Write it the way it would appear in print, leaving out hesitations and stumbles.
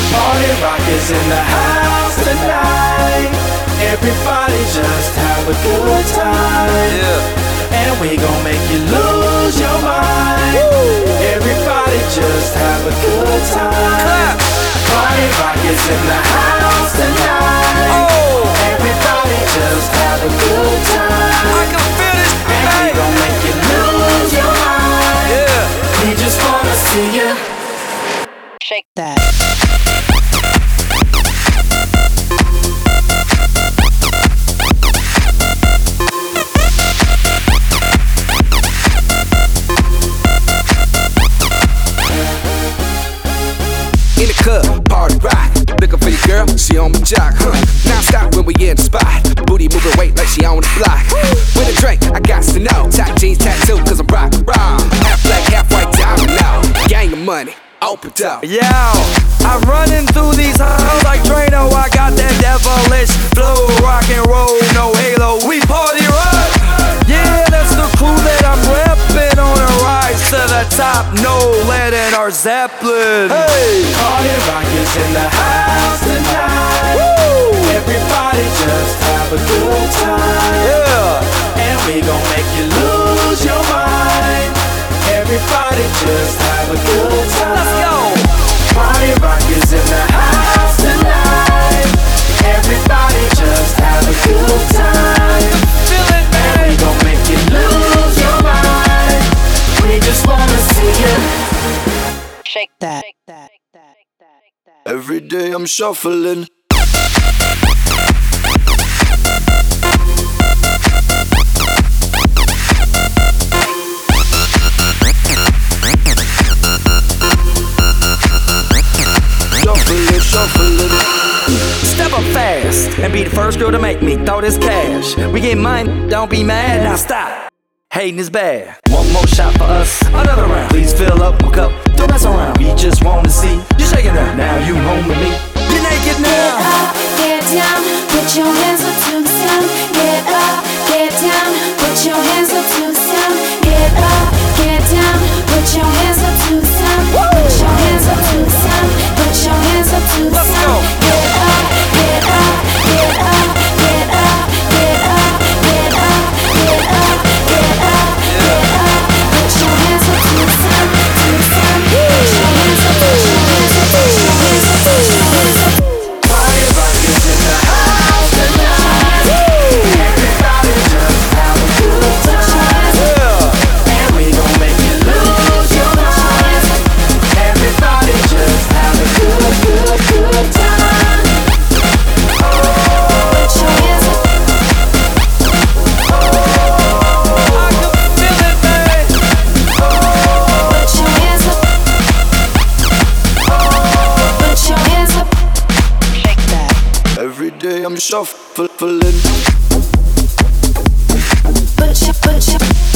Party rock is in the house tonight. Everybody just have a good time. Yeah. And we gon' make you lose your mind. Woo. Everybody just have a good time. Party rock is in the house tonight. Oh. Everybody just have a good time. I can feel this. And we gon' make you lose your mind. Yeah. We just wanna see you shake that. In the club, party rock. Looking for your girl, she on my jock, huh? Now stop when we in the spot. Booty moving weight like she on the block. With a drink, I got to know. Tight jeans, tattoo, cause I'm rock, raw. Half black, half white, diamond now. Gang of money, open up. Yo, I'm running through these halls like Drano. I got that devilish flow, rock and roll, no halo. We party rock. Yeah, that's the crew that I'm reppin' on a rise to the top. No lead in our Zeppelin. Hey, party rock is in the house tonight. Woo! Everybody just have a good time. Yeah, and we gon' make you lose your mind. Everybody just have a good time. Let's go. Party rock is in the house tonight. Everybody just have a good time. Feel it, man. And we gon' make you lose your mind. We just wanna see you shake that. Every day I'm shuffling. Shuffling. Step up fast and be the first girl to make me throw this cash. We get mine, don't be mad, now stop. Hating is bad. One more shot for us, another round. Please fill up my cup, don't mess around. We just wanna see you shaking that. Now you home with me. You're naked now. Get up, get down, put your hands up to the sound. Get up, get down, put your hands up to the sound. Get up, get down, put your hands up to the sound. Put your hands up to the sound. Put your hands up to the Let's sound. go. Get up, get up, get up, get up, get up, get up, get up, get up, get up. Put your hands up to the sound, to the sound. Put your hands up, put your hands up, put your hands up, put your hands up. Party rock is in the house tonight. Everybody just have a good time. Yeah. And we gon' make you lose your mind. Everybody just have a good time. Put your hands up. I can feel it, man. Put your hands up. Put your hands up. Shake that. Every day I'm shuffling. Put your